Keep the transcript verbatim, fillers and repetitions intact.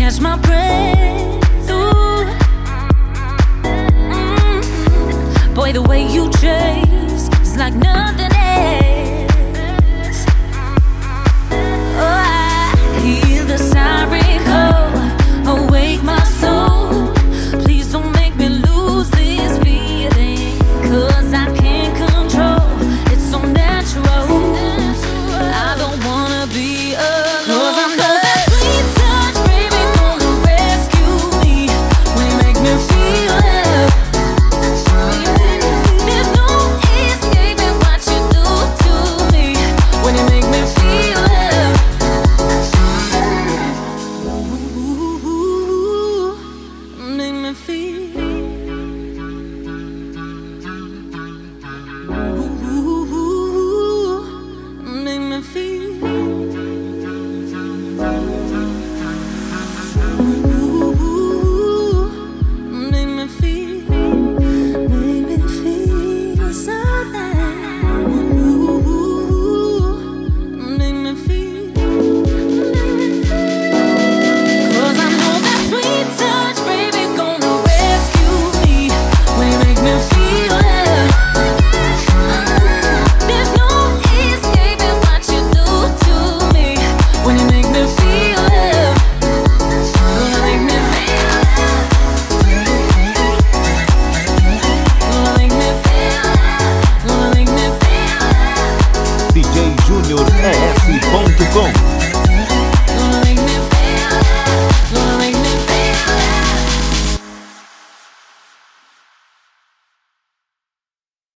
catch my breath. Ooh. Mm-hmm. Boy, the way you chase is like nothing else. Oh, I hear the siren call, awake my soul. Please don't make me lose this feeling, 'cause I can't control. It's so natural. I don't wanna be alone. 'Cause I know that sweet touch, baby, gonna rescue me when you make me feel love. There's no escaping what you do to me when you make me feel love. Ooh, make me feel. Ooh, make me feel. Ooh, make me feel. Make me feel so nice. Ooh, make me feel. Make me feel. 'Cause I know that sweet touch, baby, gonna rescue me when you make me feel love. There's no escaping what you do to me when you make me feel love. Gonna make me feel love. Gonna make me feel love. Gonna make me feel love. D J Junior E S ponto com